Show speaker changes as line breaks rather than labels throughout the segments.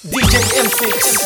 DJ M-Fix.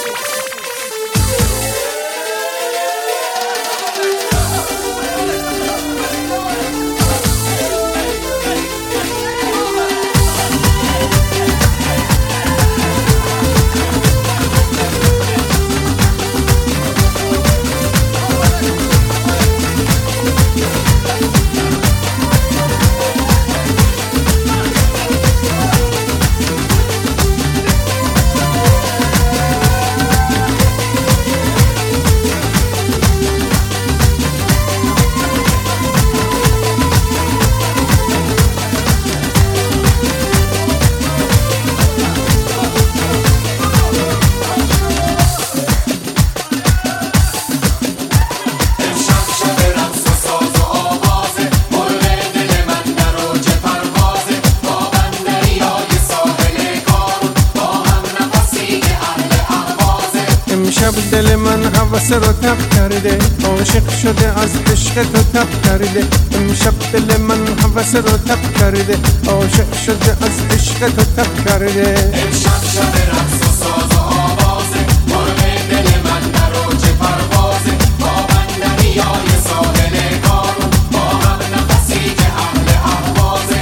امشب دل من هوس رو تب کرده، عاشق شده از عشق تو تب کرده. امشب دل من هوس رو تب کرده، عاشق شده از عشق تو تب کرده.
امشب شب رقص و ساز و آوازه، مرغ دل من در اوج پروازه. با بندریای ساحل کارون، با هم نفسی که اهل اهوازه.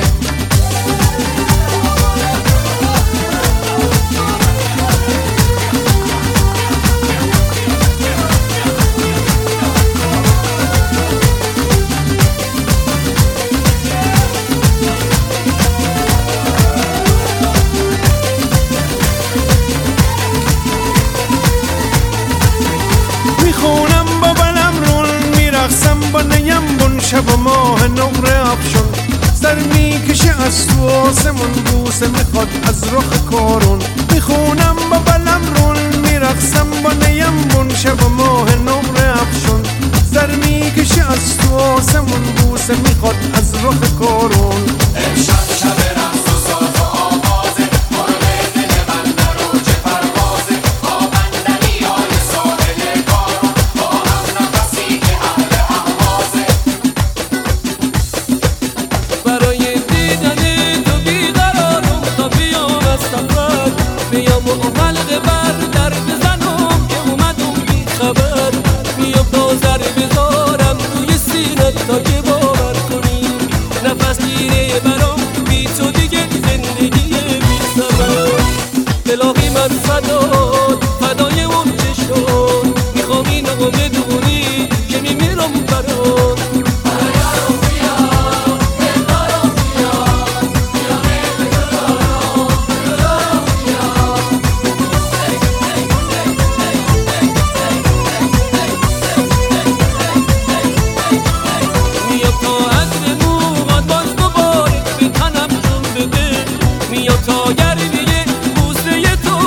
میخونم با بلم رون، میرقصم با نیم بون. شب و ماه نقره افشون، سر میکشه از تو آسمون. بوسه میخواد از رخ کارون. میخونم با بلم رون، میرقصم با نیم بون. شب و ماه نقره افشون، سر میکشه از تو آسمون. بوسه میخواد از رخ کارون.
امشب شب رقص و ساز و آوازه، مرغ دل من در اوج پروازه. با بندریای ساحل کارون، با هم نفسی که اهل اهوازه.
برای دیدن تو بیقرارم، تا بیام از سفر. بیام و حلقه بر در بزنم که اومدم بی خبر. بیام تا سر بذارم روی سینت تا که باور کنی. نفس گیره برام بی تو دیگه زندگی بی ثمر. الهی من فدای اون چشم. میخوام اینو بدونی که میمیرم برات. میاد تا عطر موهات باز دوباره به تنم جون بده. میاد تا گردیه بوسه تو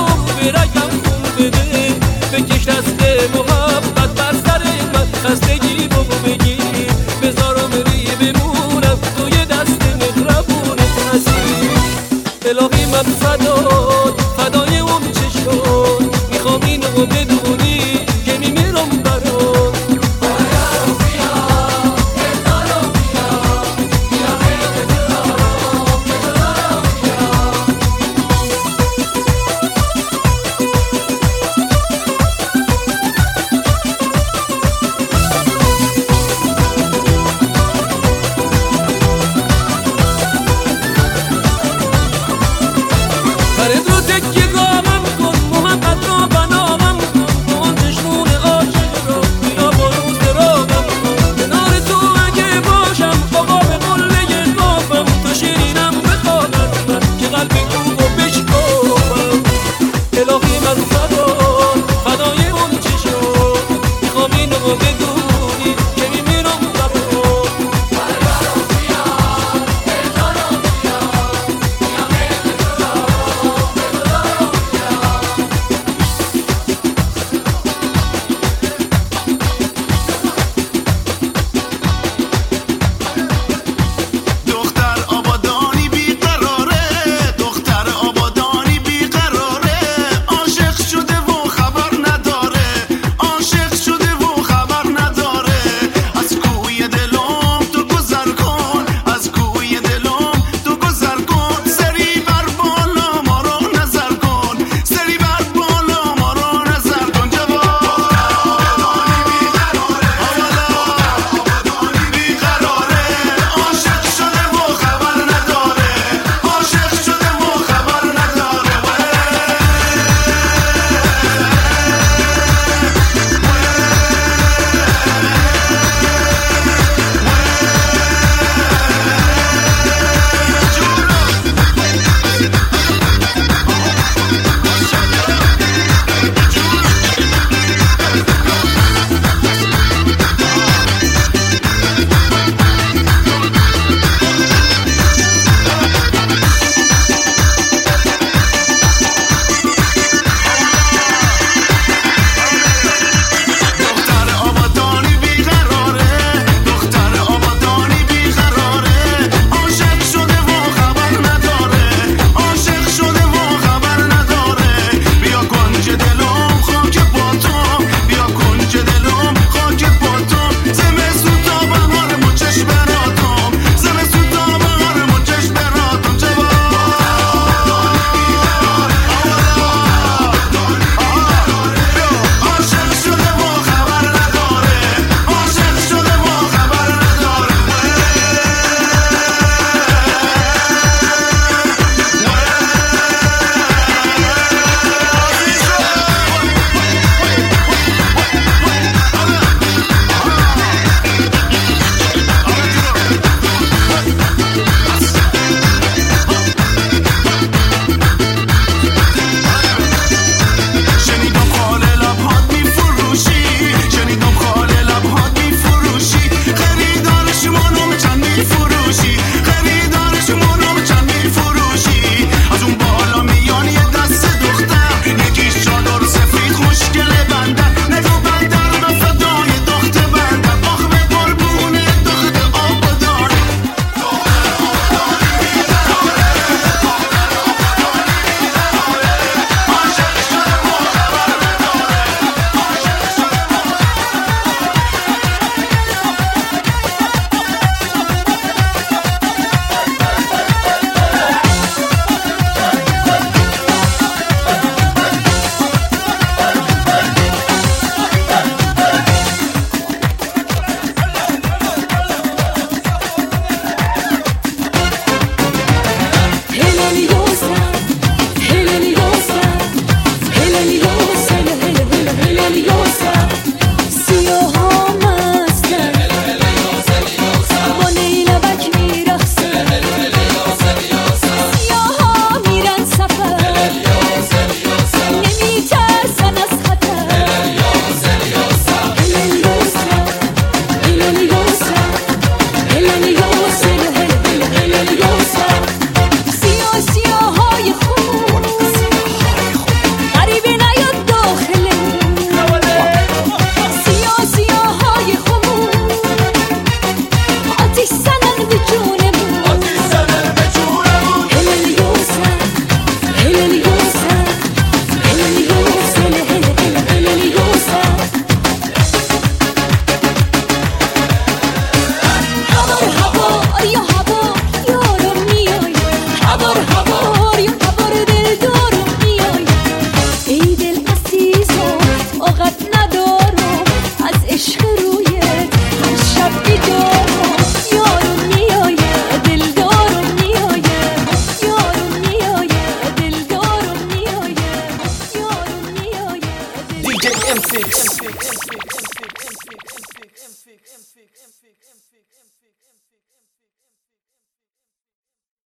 DJ M6